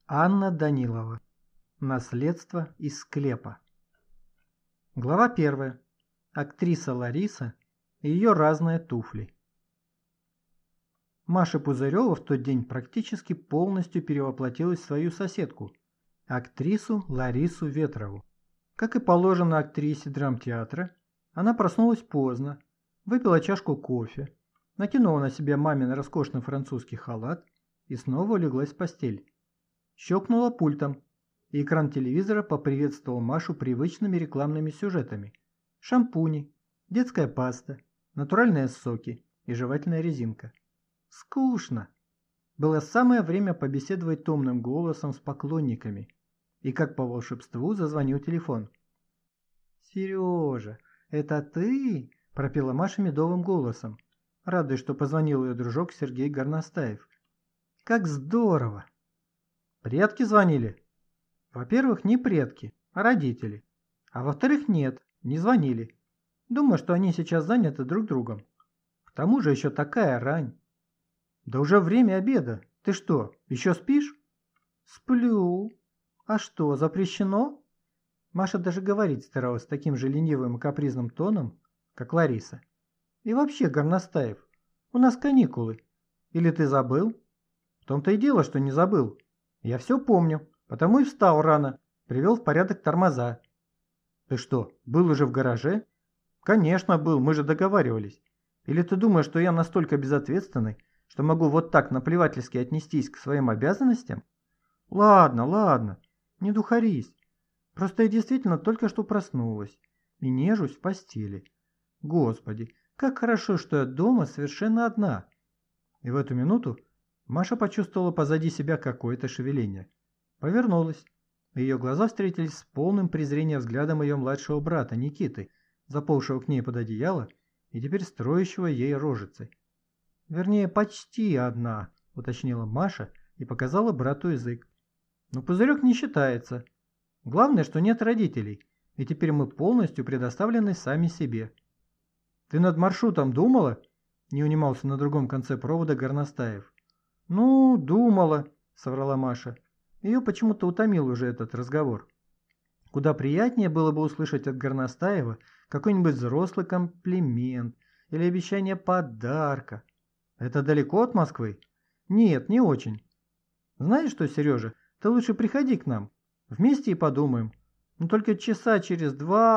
Анна Данилова. Наследство из склепа. Глава 1. Актриса Лариса и ее разные туфли. Маша Пузырева в тот день практически полностью перевоплотилась в свою соседку, актрису Ларису Ветрову. Как и положено актрисе драмтеатра, она проснулась поздно, выпила чашку кофе, накинула на себя мамин роскошный французский халат и снова улеглась в постель. Щелкнула пультом, и экран телевизора поприветствовал Машу привычными рекламными сюжетами. Шампуни, детская паста, натуральные соки и жевательная резинка. Скучно. Было самое время побеседовать томным голосом с поклонниками. И как по волшебству зазвонил телефон. «Сережа, это ты?» – пропела Маша медовым голосом, радуясь, что позвонил ее дружок Сергей Горностаев. «Как здорово!» «Предки звонили?» «Во-первых, не предки, а родители. А во-вторых, нет, не звонили. Думаю, что они сейчас заняты друг другом. К тому же еще такая рань». «Да уже время обеда. Ты что, еще спишь?» «Сплю. А что, запрещено?» Маша даже говорить старалась таким же ленивым и капризным тоном, как Лариса. «И вообще, Горностаев, у нас каникулы. Или ты забыл?» «В том-то и дело, что не забыл. Я все помню, потому и встал рано, привел в порядок тормоза». «Ты что, был уже в гараже?» «Конечно был, мы же договаривались. Или ты думаешь, что я настолько безответственный, что могу вот так наплевательски отнестись к своим обязанностям?» «Ладно, ладно, не духарись. Просто я действительно только что проснулась и нежусь в постели. Господи, как хорошо, что я дома совершенно одна». И в эту минуту Маша почувствовала позади себя какое-то шевеление. Повернулась. Ее глаза встретились с полным презрением взглядом ее младшего брата Никиты, заползшего к ней под одеяло и теперь строящего ей рожицей. «Вернее, почти одна», — уточнила Маша и показала брату язык. «Но пузырек не считается. Главное, что нет родителей, и теперь мы полностью предоставлены сами себе». «Ты над маршрутом думала?» — не унимался на другом конце провода Горностаев. «Ну, думала», — соврала Маша. Ее почему-то утомил уже этот разговор. Куда приятнее было бы услышать от Горностаева какой-нибудь взрослый комплимент или обещание подарка. «Это далеко от Москвы?» «Нет, не очень. Знаешь что, Сережа, ты лучше приходи к нам. Вместе и подумаем. Но только часа через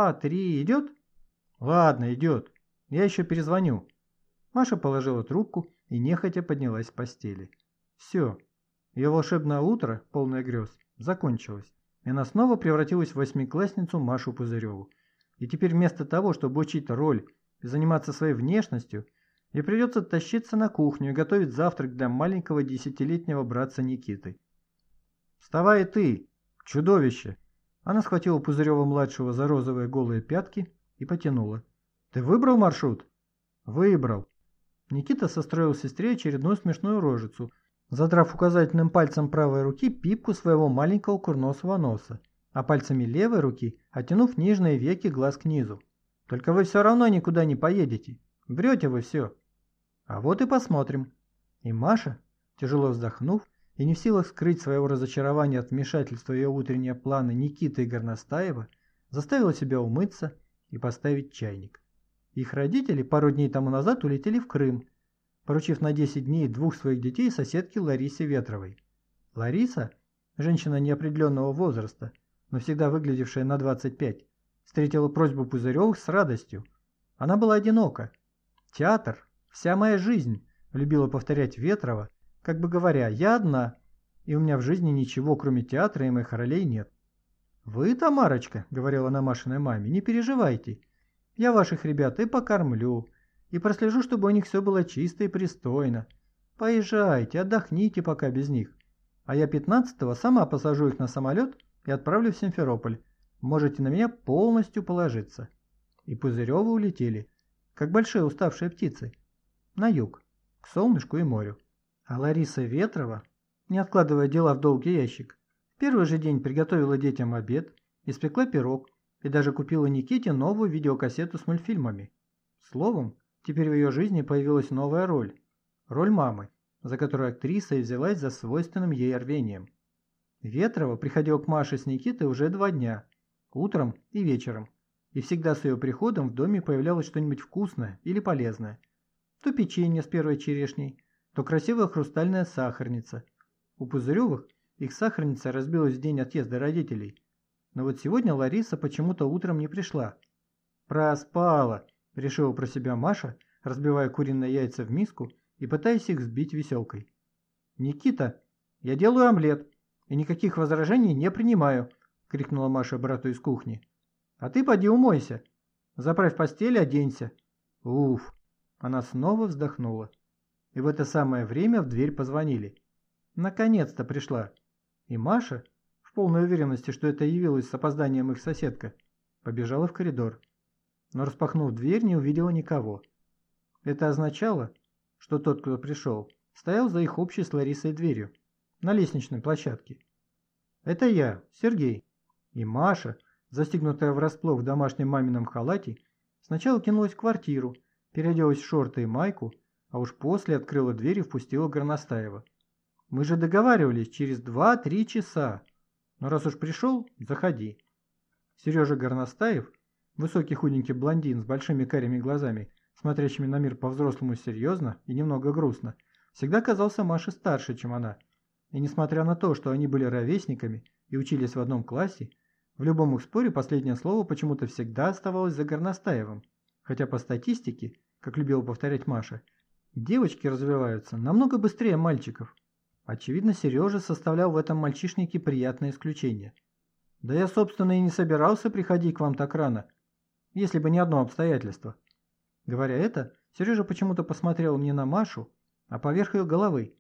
2-3 идет?» «Ладно, идет. Я еще перезвоню». Маша положила трубку и нехотя поднялась с постели. Все. Ее волшебное утро, полное грез, закончилось, и она снова превратилась в восьмиклассницу Машу Пузыреву. И теперь вместо того, чтобы учить роль и заниматься своей внешностью, ей придется тащиться на кухню и готовить завтрак для маленького 10-летнего братца Никиты. «Вставай ты, чудовище!» Она схватила Пузырева-младшего за розовые голые пятки и потянула. «Ты выбрал маршрут?» «Выбрал». Никита состроил сестре очередную смешную рожицу, задрав указательным пальцем правой руки пипку своего маленького курносого носа, а пальцами левой руки оттянув нижние веки глаз к низу. «Только вы все равно никуда не поедете. Врете вы все». «А вот и посмотрим». И Маша, тяжело вздохнув и не в силах скрыть своего разочарования от вмешательства в ее утренние планы Никиты и Горностаева, заставила себя умыться и поставить чайник. Их родители пару дней тому назад улетели в Крым, поручив на 10 дней двух своих детей соседке Ларисе Ветровой. Лариса, женщина неопределенного возраста, но всегда выглядевшая на 25, встретила просьбу Пузыревых с радостью. Она была одинока. «Театр, вся моя жизнь», — любила повторять Ветрова, как бы говоря, «я одна, и у меня в жизни ничего, кроме театра и моих ролей, нет». «Вы, Тамарочка», — говорила она Машиной маме, — «не переживайте. Я ваших ребят и покормлю, и прослежу, чтобы у них все было чисто и пристойно. Поезжайте, отдохните пока без них. А я 15-го сама посажу их на самолет и отправлю в Симферополь. Можете на меня полностью положиться». И Пузыревы улетели, как большие уставшие птицы, на юг, к солнышку и морю. А Лариса Ветрова, не откладывая дела в долгий ящик, в первый же день приготовила детям обед, испекла пирог и даже купила Никите новую видеокассету с мультфильмами. Словом, теперь в ее жизни появилась новая роль. Роль мамы, за которую актриса и взялась за свойственным ей рвением. Ветрова приходил к Маше с Никитой уже 2 дня, утром и вечером, и всегда с ее приходом в доме появлялось что-нибудь вкусное или полезное. То печенье с первой черешней, то красивая хрустальная сахарница. У Пузыревых их сахарница разбилась в день отъезда родителей. Но вот сегодня Лариса почему-то утром не пришла. «Проспала», – решила про себя Маша, разбивая куриные яйца в миску и пытаясь их взбить веселкой. «Никита, я делаю омлет, и никаких возражений не принимаю», – крикнула Маша брату из кухни. «А ты поди умойся. Заправь постель и оденься». Уф! Она снова вздохнула. И в это самое время в дверь позвонили. Наконец-то пришла. И Маша, в полной уверенности, что это явилась с опозданием их соседка, побежала в коридор. Но, распахнув дверь, не увидела никого. Это означало, что тот, кто пришел, стоял за их общей с Ларисой дверью, на лестничной площадке. «Это я, Сергей». И Маша, застигнутая врасплох в домашнем мамином халате, сначала кинулась в квартиру, переоделась в шорты и майку, а уж после открыла дверь и впустила Горностаева. «Мы же договаривались через 2-3 часа. Но раз уж пришел, заходи». Сережа Горностаев, высокий худенький блондин с большими карими глазами, смотрящими на мир по-взрослому серьезно и немного грустно, всегда казался Маше старше, чем она. И несмотря на то, что они были ровесниками и учились в одном классе, в любом их споре последнее слово почему-то всегда оставалось за Горностаевым. Хотя по статистике, как любила повторять Маша, девочки развиваются намного быстрее мальчиков. Очевидно, Сережа составлял в этом мальчишнике приятное исключение. «Да я, собственно, и не собирался приходить к вам так рано, если бы не одно обстоятельство». Говоря это, Сережа почему-то посмотрел не на Машу, а поверх ее головы,